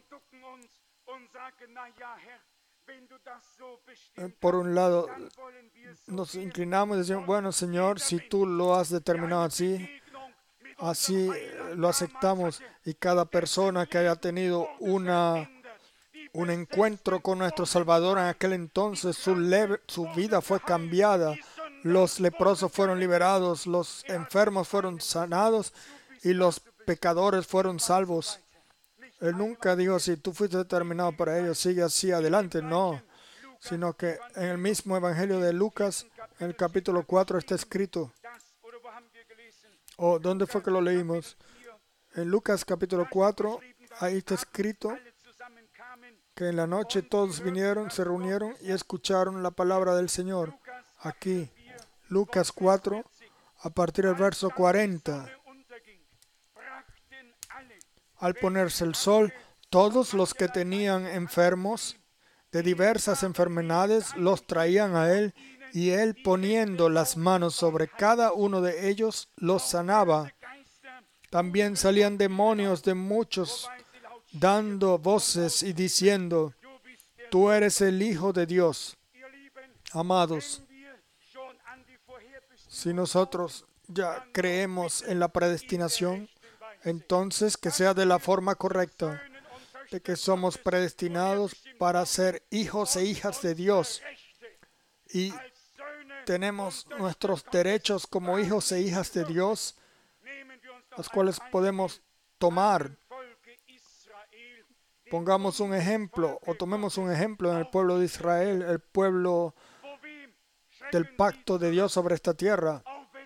Por un lado, nos inclinamos y decimos, bueno, Señor, si tú lo has determinado así, así lo aceptamos. Y cada persona que haya tenido un encuentro con nuestro Salvador en aquel entonces, su vida fue cambiada. Los leprosos fueron liberados, los enfermos fueron sanados y los pecadores fueron salvos. Él nunca dijo, si tú fuiste determinado para ello, sigue así adelante. No, sino que en el mismo Evangelio de Lucas, en el capítulo 4, está escrito. ¿Dónde fue que lo leímos? En Lucas capítulo 4, ahí está escrito que en la noche todos vinieron, se reunieron y escucharon la palabra del Señor. Aquí, Lucas 4, a partir del verso 40. Al ponerse el sol, todos los que tenían enfermos de diversas enfermedades los traían a él Y él, poniendo las manos sobre cada uno de ellos, los sanaba. También salían demonios de muchos, dando voces y diciendo: Tú eres el Hijo de Dios. Amados, si nosotros ya creemos en la predestinación, entonces que sea de la forma correcta, de que somos predestinados para ser hijos e hijas de Dios y tenemos nuestros derechos como hijos e hijas de Dios, los cuales podemos tomar. Pongamos un ejemplo o tomemos un ejemplo en el pueblo de Israel, el pueblo del pacto de Dios sobre esta tierra.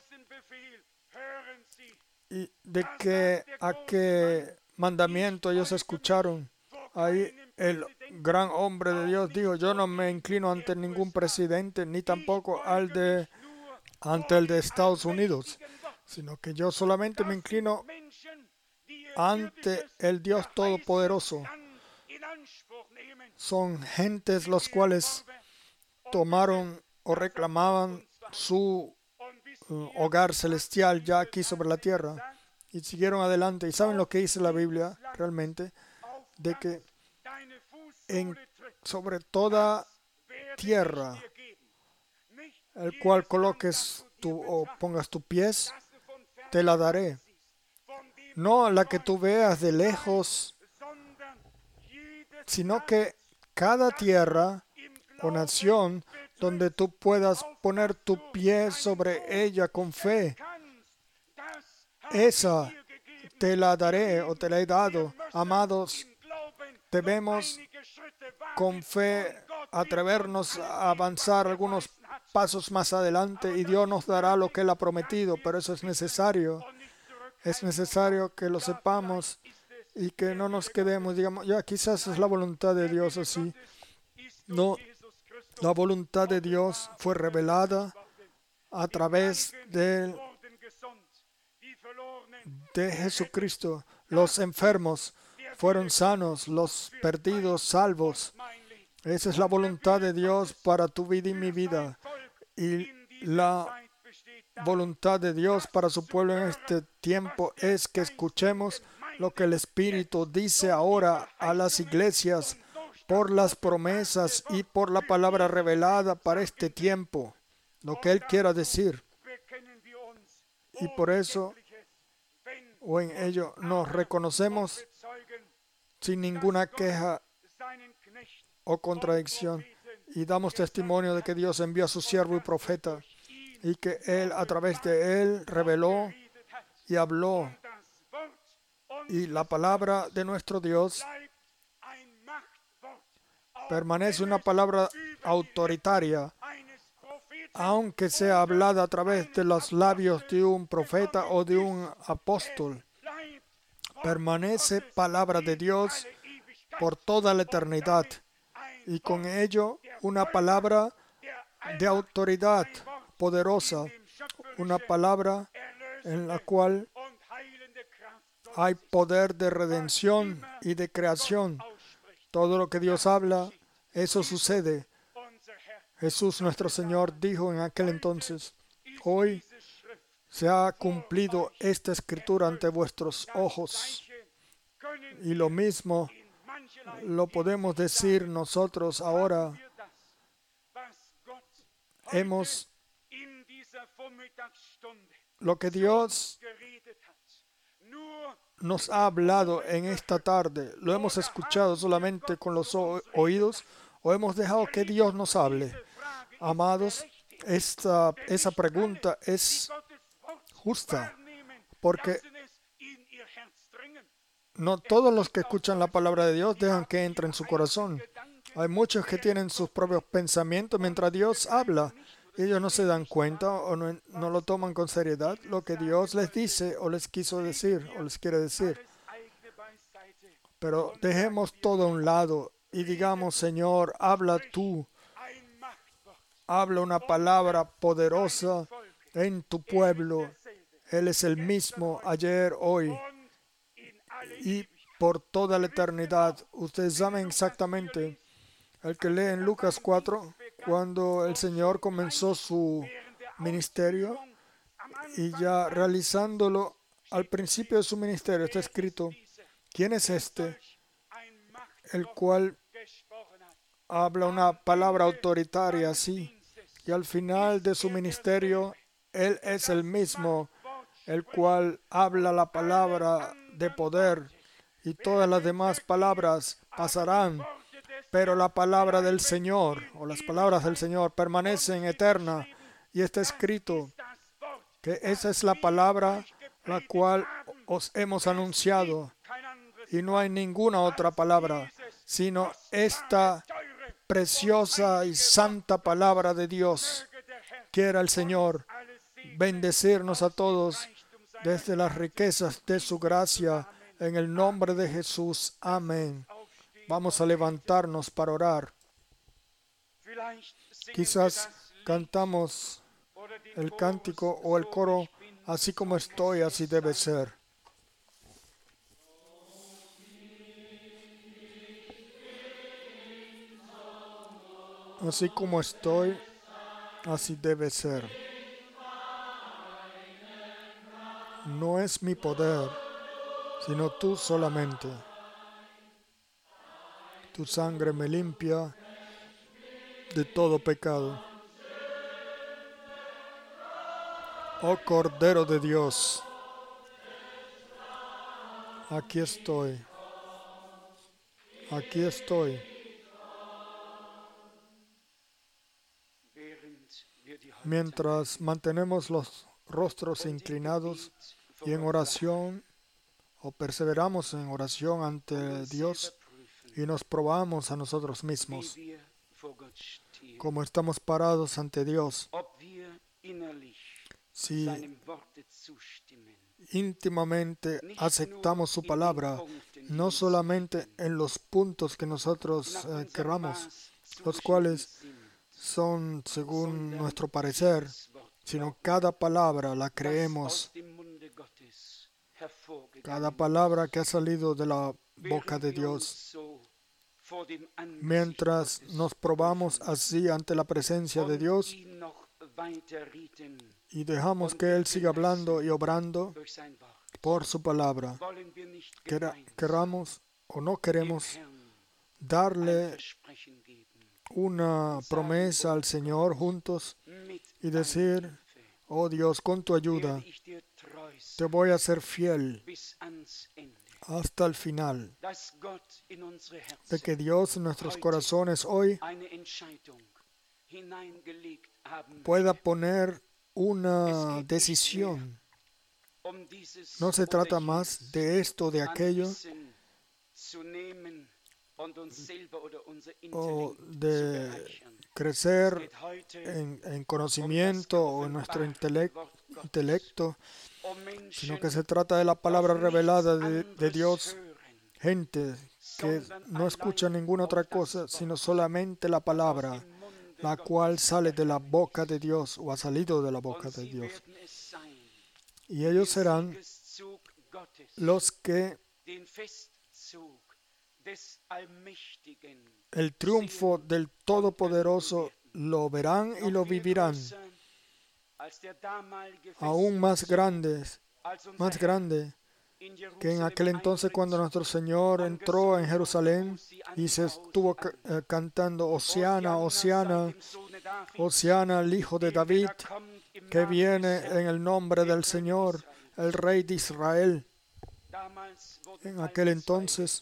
Y de que a qué mandamiento ellos escucharon. Ahí el gran hombre de Dios dijo: yo no me inclino ante ningún presidente, ni tampoco ante el de Estados Unidos, sino que yo solamente me inclino ante el Dios Todopoderoso. Son gentes los cuales tomaron o reclamaban su hogar celestial ya aquí sobre la tierra y siguieron adelante. ¿Y saben lo que dice la Biblia realmente? De que sobre toda tierra el cual coloques o pongas tus pies, te la daré. No la que tú veas de lejos, sino que cada tierra o nación donde tú puedas poner tu pie sobre ella con fe, esa te la daré o te la he dado. Amados, debemos con fe atrevernos a avanzar algunos pasos más adelante y Dios nos dará lo que Él ha prometido, pero eso es necesario. Es necesario que lo sepamos y que no nos quedemos, digamos, ya quizás es la voluntad de Dios así. No, la voluntad de Dios fue revelada a través de Jesucristo. Los enfermos fueron sanos, los perdidos salvos. Esa es la voluntad de Dios para tu vida y mi vida. Y la voluntad de Dios para su pueblo en este tiempo es que escuchemos lo que el Espíritu dice ahora a las iglesias por las promesas y por la palabra revelada para este tiempo, lo que Él quiera decir. Y por eso, o en ello, nos reconocemos sin ninguna queja o contradicción y damos testimonio de que Dios envió a su siervo y profeta y que Él, a través de Él, reveló y habló. Y la palabra de nuestro Dios permanece una palabra autoritaria, aunque sea hablada a través de los labios de un profeta o de un apóstol. Permanece palabra de Dios por toda la eternidad y con ello una palabra de autoridad poderosa, una palabra en la cual hay poder de redención y de creación. Todo lo que Dios habla, eso sucede. Jesús nuestro Señor dijo en aquel entonces: hoy se ha cumplido esta escritura ante vuestros ojos. Y lo mismo lo podemos decir nosotros ahora. Lo que Dios nos ha hablado en esta tarde, ¿lo hemos escuchado solamente con los oídos o hemos dejado que Dios nos hable? Amados, esa pregunta es justa, porque no todos los que escuchan la palabra de Dios dejan que entre en su corazón. Hay muchos que tienen sus propios pensamientos mientras Dios habla. Ellos no se dan cuenta o no lo toman con seriedad lo que Dios les dice o les quiso decir o les quiere decir. Pero dejemos todo a un lado y digamos: Señor, habla tú. Habla una palabra poderosa en tu pueblo. Él es el mismo ayer, hoy y por toda la eternidad. Ustedes saben exactamente. El que lee en Lucas 4, cuando el Señor comenzó su ministerio y ya realizándolo al principio de su ministerio está escrito: ¿quién es este, el cual habla una palabra autoritaria así? Y al final de su ministerio, Él es el mismo, el cual habla la palabra de poder, y todas las demás palabras pasarán, pero la palabra del Señor, o las palabras del Señor, permanecen eternas. Y está escrito que esa es la palabra la cual os hemos anunciado, y no hay ninguna otra palabra, sino esta preciosa y santa palabra de Dios. Quiera el Señor bendecirnos a todos desde las riquezas de su gracia, en el nombre de Jesús. Amén. Vamos a levantarnos para orar. Quizás cantamos el cántico o el coro: así como estoy, así debe ser. Así como estoy, así debe ser. No es mi poder, sino tú solamente. Tu sangre me limpia de todo pecado. Oh Cordero de Dios, aquí estoy. Aquí estoy. Mientras mantenemos los rostros inclinados y en oración, o perseveramos en oración ante Dios, y nos probamos a nosotros mismos, como estamos parados ante Dios, si íntimamente aceptamos su palabra, no solamente en los puntos que nosotros queramos, los cuales son según nuestro parecer, sino cada palabra la creemos, cada palabra que ha salido de la boca de Dios. Mientras nos probamos así ante la presencia de Dios y dejamos que Él siga hablando y obrando por su palabra, queramos o no queremos darle una promesa al Señor juntos y decir: oh Dios, con tu ayuda te voy a ser fiel hasta el final, de que Dios en nuestros corazones hoy pueda poner una decisión. No se trata más de esto o de aquello, o de crecer en conocimiento o en nuestro intelecto, sino que se trata de la palabra revelada de Dios. Gente que no escucha ninguna otra cosa, sino solamente la palabra, la cual sale de la boca de Dios o ha salido de la boca de Dios. Y ellos serán los que el triunfo del Todopoderoso lo verán y lo vivirán, aún más grande que en aquel entonces cuando nuestro Señor entró en Jerusalén y se estuvo cantando: Hosiana, Hosiana, Hosiana al Hijo de David, que viene en el nombre del Señor, el Rey de Israel. En aquel entonces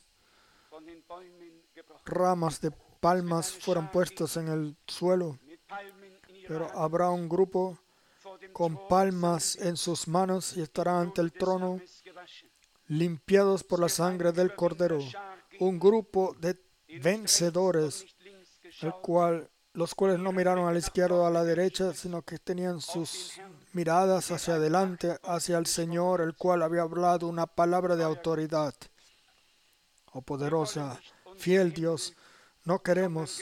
ramas de palmas fueron puestas en el suelo, pero habrá un grupo con palmas en sus manos y estarán ante el trono, limpiados por la sangre del Cordero. Un grupo de vencedores, los cuales no miraron a la izquierda o a la derecha, sino que tenían sus miradas hacia adelante, hacia el Señor, el cual había hablado una palabra de autoridad. Oh poderosa, fiel Dios, no queremos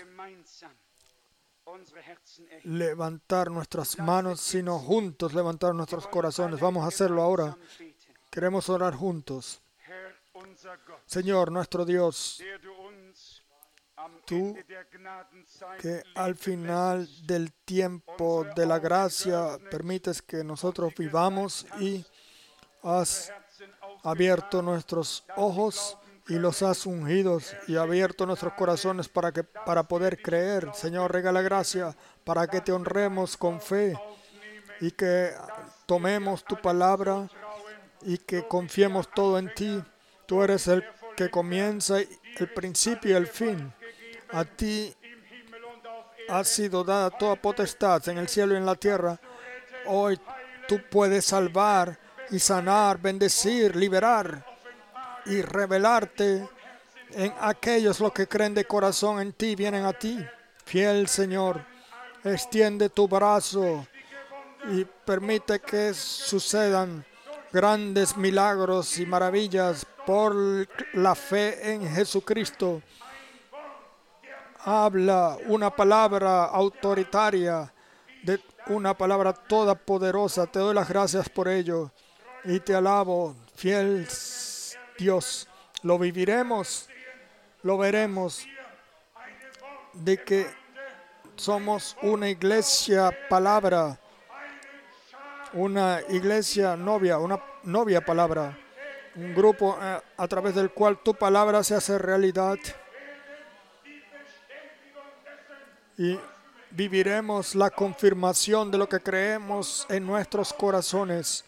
levantar nuestras manos, sino juntos levantar nuestros corazones. Vamos a hacerlo ahora. Queremos orar juntos. Señor, nuestro Dios, Tú que al final del tiempo de la gracia permites que nosotros vivamos y has abierto nuestros ojos y los has ungido y abierto nuestros corazones para poder creer. Señor, regala gracia para que te honremos con fe y que tomemos tu palabra y que confiemos todo en ti. Tú eres el que comienza el principio y el fin. A ti ha sido dada toda potestad en el cielo y en la tierra. Hoy tú puedes salvar y sanar, bendecir, liberar y revelarte en aquellos los que creen de corazón en ti, vienen a ti. Fiel Señor, extiende tu brazo y permite que sucedan grandes milagros y maravillas por la fe en Jesucristo. Habla una palabra autoritaria, una palabra toda poderosa. Te doy las gracias por ello y te alabo, fiel Dios. Lo viviremos, lo veremos, de que somos una iglesia palabra, una iglesia novia, una novia palabra, un grupo a través del cual tu palabra se hace realidad. Y viviremos la confirmación de lo que creemos en nuestros corazones.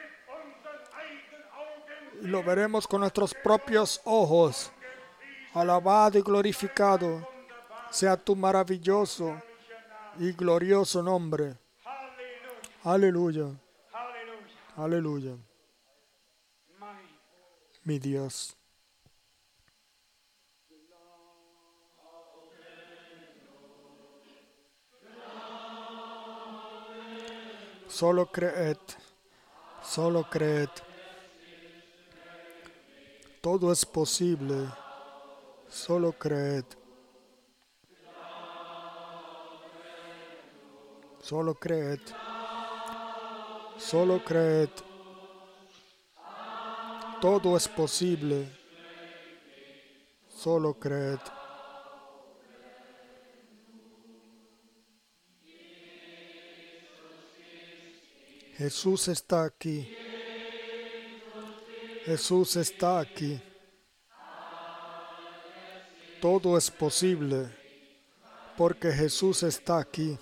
Y lo veremos con nuestros propios ojos. Alabado y glorificado sea tu maravilloso y glorioso nombre. Aleluya. Aleluya. Mi Dios. Solo creed, solo creed. Todo es posible. Solo creed. Solo creed. Solo creed. Todo es posible. Solo creed. Jesús está aquí. Jesús está aquí. Todo es posible porque Jesús está aquí.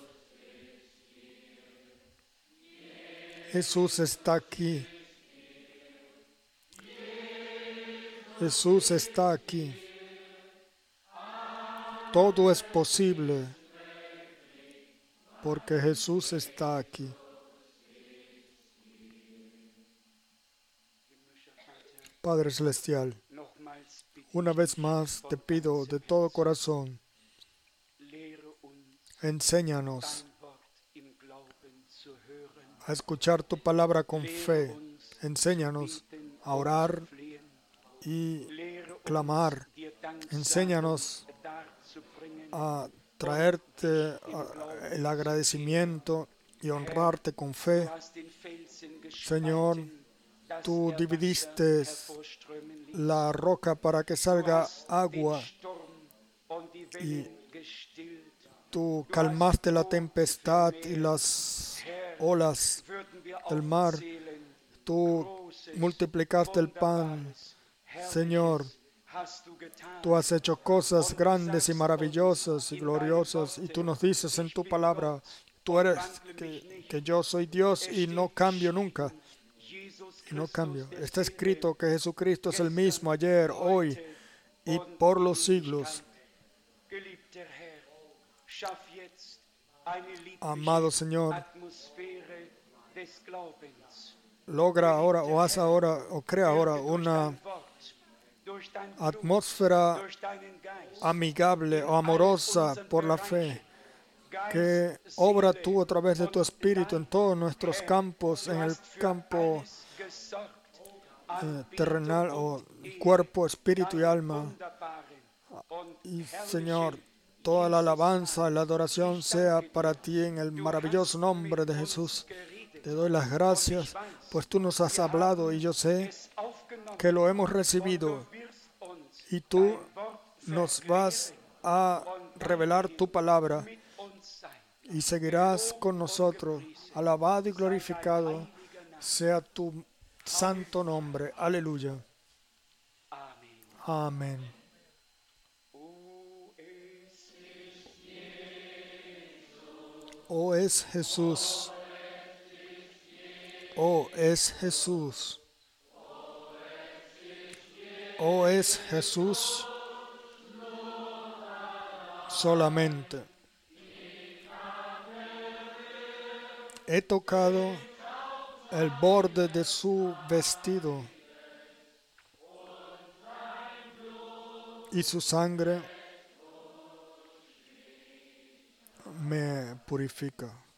Jesús está aquí. Jesús está aquí. Todo es posible porque Jesús está aquí. Padre Celestial, una vez más te pido de todo corazón, enséñanos a escuchar tu palabra con fe. Enséñanos a orar y clamar. Enséñanos a traerte el agradecimiento y honrarte con fe. Señor, tú dividiste la roca para que salga agua y tú calmaste la tempestad y las olas del mar. Tú multiplicaste el pan. Señor, tú has hecho cosas grandes y maravillosas y gloriosas y tú nos dices en tu palabra, tú eres que yo soy Dios y no cambio nunca. Y no cambio. Está escrito que Jesucristo es el mismo ayer, hoy y por los siglos. Amado Señor, logra ahora o haz ahora o crea ahora una atmósfera amigable o amorosa por la fe, que obra tú a través de tu Espíritu en todos nuestros campos, en el campo terrenal o cuerpo, espíritu y alma. Y Señor, toda la alabanza y la adoración sea para ti en el maravilloso nombre de Jesús. Te doy las gracias, pues tú nos has hablado y yo sé que lo hemos recibido. Y tú nos vas a revelar tu palabra y seguirás con nosotros. Alabado y glorificado sea tu santo nombre. Aleluya. Amén. Oh, es Jesús. Oh, es Jesús. Oh, es Jesús solamente. He tocado el borde de su vestido y su sangre me purifica.